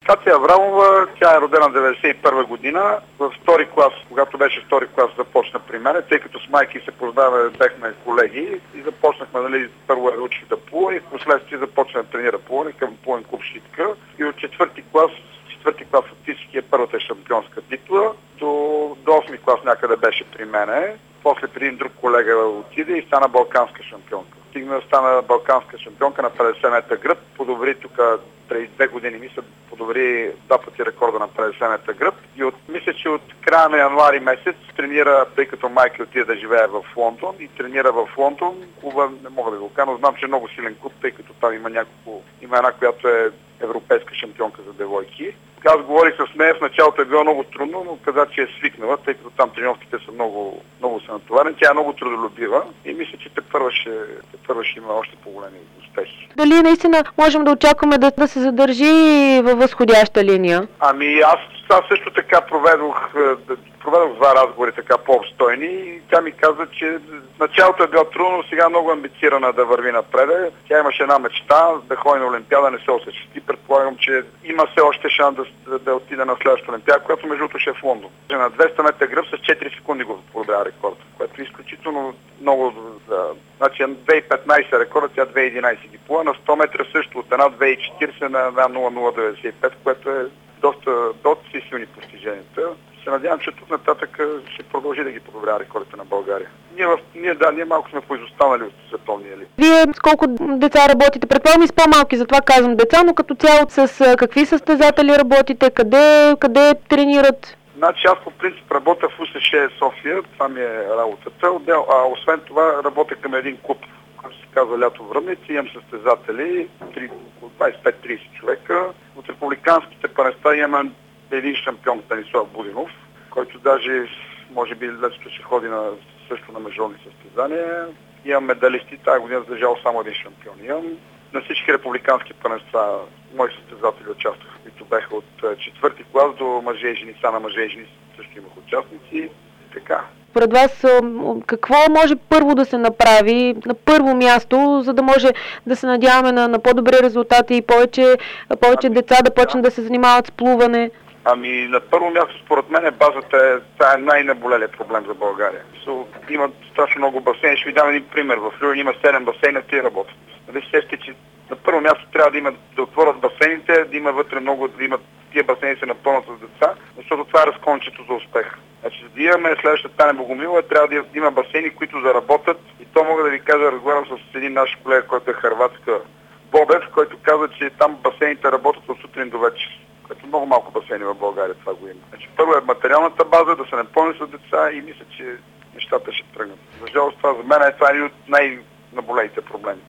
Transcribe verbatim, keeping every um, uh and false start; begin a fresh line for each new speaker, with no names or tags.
Катя Аврамова, тя е родена деветдесет и първа година. В втори клас, когато беше втори клас, започна при мен, тъй като с майки се познаваме, бяхме колеги и започнахме, нали, първо я учих да плува и в последствие започна да тренира плуване към плувен клуб Шитка. И от четвърти клас, четвърти клас фактически е първата шампионска титла. До, до осми клас някъде беше при мене. После при един друг колега отиде и стана балканска шампионка. Стигна да стана балканска шампионка на петдесет метра гръб. Подобри тук преди две години, мисля, подобри два пъти рекорда на петдесет метра гръб. И от, мисля, че от края на януари месец тренира, тъй като майка отиде да живее в Лондон и тренира в Лондон. Клуба, не мога да го кажа, но знам, че е много силен клуб, тъй като там има няколко, има една, която е европейска шампионка за девойки. Аз говорих с нея, в началото е било много трудно, но каза, че е свикнала, тъй като там тренировките са много, много са натоварени. Тя е много трудолюбива и мисля, че те първа ще, те първа ще има още по-големи успехи.
Дали наистина можем да очакваме да, да се задържи във възходяща линия?
Ами аз, аз също така проведох, проведох два разговори така по-обстойни и тя ми каза, че началото е било трудно, но сега много амбицирана да върви напред. Тя имаше една мечта да ходи на Олимпиада, не се осъществи. Предполагам, че има все още шанс да, да отиде на следващата Олимпиада, която между другото ще е в Лондон. На двеста метра гръб с четири секунди го подобрява рекорд, което е изключително много. Да, значи две хиляди и петнадесета рекорда, тя две хиляди и единадесета ги плува, на сто метра също от една две хиляди и четиридесета на една нула нула деветдесет и пет, което е доста, доста си силни постиженията. Се надявам, че тук нататък ще продължи да ги подобрява рекордите на България. Ние, в, ние, да, ние малко сме поизостанали от световния ли.
Вие с колко деца работите? Предполагам и с по-малки, затова казвам деца, но като цяло с какви състезатели работите, къде, къде тренират?
Значи аз по принцип работя в УСШ София, това ми е работата. А освен това работя към един клуб, който се казва Лято Връбници, имам състезатели, двадесет и пет до тридесет човека. От републиканските първенства имам един шампион Станислав Будинов, който даже може би летото ще ходи на, също на международни състезания. Имам медалисти, тази година за жал само един шампион имам. На всички републикански първенства мои състезатели участваха, които бяха от четвърти клас до мъже и жени, са на мъже и жени също имах участници. Така.
Според вас какво може първо да се направи на първо място, за да може да се надяваме на, на по-добри резултати и повече, повече ами, деца да почнат да. да се занимават с плуване?
Ами на първо място според мен базата е, това е най-наболелият проблем за България. So, има страшно много басейни. Ще ви дам един пример. В Люлин има седем басейна, три работят. Нали сещате, че на първо място трябва да има да отворят басейните, да има вътре много, да има тия басейни се напълнат с деца, защото това е разкончето за успех. Значи, за да имаме следващата Таня Богомилова, трябва да има басейни, които заработят. И то мога да ви кажа, разговарям с един наш колега, който е хърватска, Бобев, който каза, че там басейните работят от сутрин до вечер. Като много малко басейни в България това го има. Значи, първо е материалната база, да се напълни с деца и мисля, че нещата ще тръгнат. За жалост това за мен е това един от най-наболелите проблеми.